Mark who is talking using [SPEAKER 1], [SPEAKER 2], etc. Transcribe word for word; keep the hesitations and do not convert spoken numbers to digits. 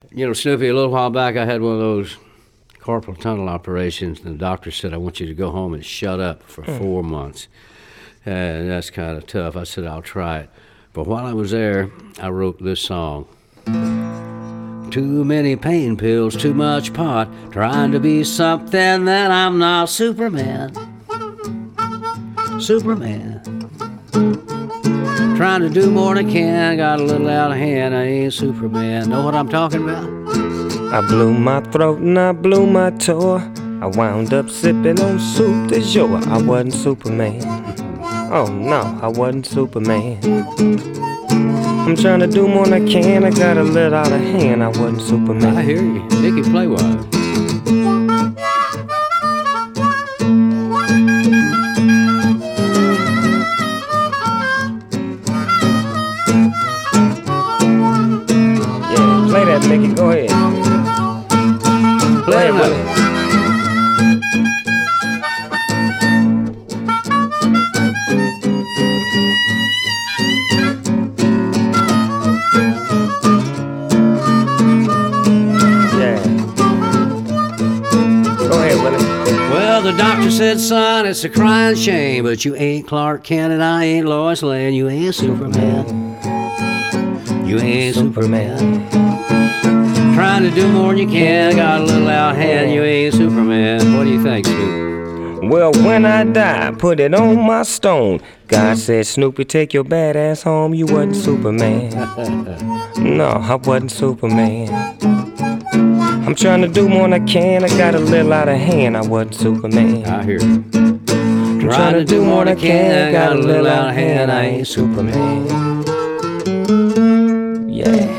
[SPEAKER 1] You know, Snoopy, a little while back I had one of those carpal tunnel operations, and the doctor said, I want you to go home and shut up for mm. four months. And that's kind of tough. I said, I'll try it. But while I was there, I wrote this song. Too many pain pills, too much pot, trying to be something that I'm not. Superman. Superman. Trying to do more than I can, got a little out of hand, I ain't Superman. Know what I'm talking about?
[SPEAKER 2] I blew my throat and I blew my toe. I wound up sipping on soup de jour. I wasn't Superman. Oh no, I wasn't Superman. I'm trying to do more than I can, I got a little out of hand. I wasn't Superman.
[SPEAKER 1] I hear you. Nicky, play wild.
[SPEAKER 2] Play that, Mickey. Go ahead.
[SPEAKER 1] Play it, Willie.
[SPEAKER 2] Yeah. Go ahead, Willie.
[SPEAKER 1] Well, the doctor said, son, it's a crying shame, but you ain't Clark Kent and I ain't Lois Lane. You ain't Superman. You ain't Superman. Trying to do more than you can, got a little out hand, you ain't Superman. What do you think, Snoop?
[SPEAKER 2] Well, when I die, put it on my stone. God said, Snoopy, take your bad ass home. You wasn't Superman. No, I wasn't Superman. I'm trying to do more than I can, I got a little out of hand. I wasn't Superman.
[SPEAKER 1] I hear you. I'm trying to do more than I can, got a little out of hand, I ain't Superman.
[SPEAKER 2] Yeah.